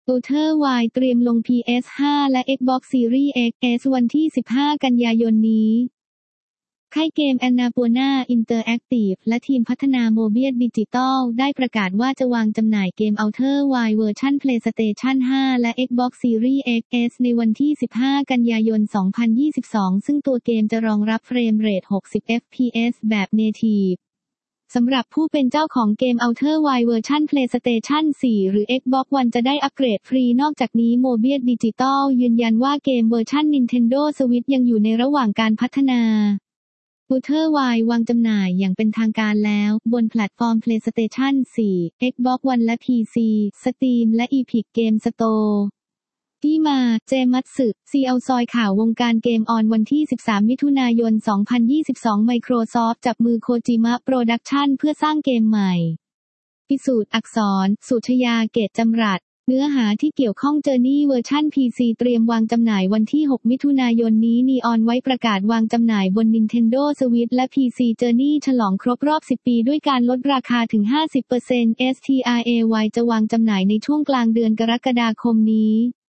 Outer Wilds เตรียมลง PS5 และ Xbox Series X วันที่ 15 กันยายนนี้ค่ายเกม Annapurna Interactive และทีมพัฒนา Mobius Digital ได้ประกาศว่าจะวางจำหน่ายเกม Outer Wilds เวอร์ชัน PlayStation 5 และ Xbox Series X ในวันที่ 15 กันยายน 2022 ซึ่งตัวเกมจะรองรับเฟรมเรท 60 fps แบบ Nativeสำหรับผู้เป็นเจ้าของเกม Outer Wilds เวอร์ชัน PlayStation 4 หรือ Xbox One จะได้อัปเกรดฟรีนอกจากนี้ Mobius Digital ยืนยันว่าเกมเวอร์ชัน Nintendo Switch ยังอยู่ในระหว่างการพัฒนา Outer Wilds วางจำหน่ายอย่างเป็นทางการแล้วบนแพลตฟอร์ม PlayStation 4 Xbox One และ PC Steam และ Epic Game Store ที่มา เจมัตสึ ซีเอาซอยข่าววงการเกมออนวันที่ 13 มิถุนายน 2022 Microsoft จับมือโคจิมะโปรดักชั่นเพื่อสร้างเกมใหม่พิสูจน์อักษร สุชยา เกตจำรัดเนื้อหาที่เกี่ยวข้อง Journey เวอร์ชัน PC เตรียมวางจำหน่ายวันที่ 6 มิถุนายนนี้ Neon ไว้ประกาศวางจำหน่ายบน Nintendo Switch และ PC Journey ฉลองครบรอบ 10 ปีด้วยการลดราคาถึง 50% STRAY จะวางจำหน่ายในช่วงกลางเดือนกรกฎาคมนี้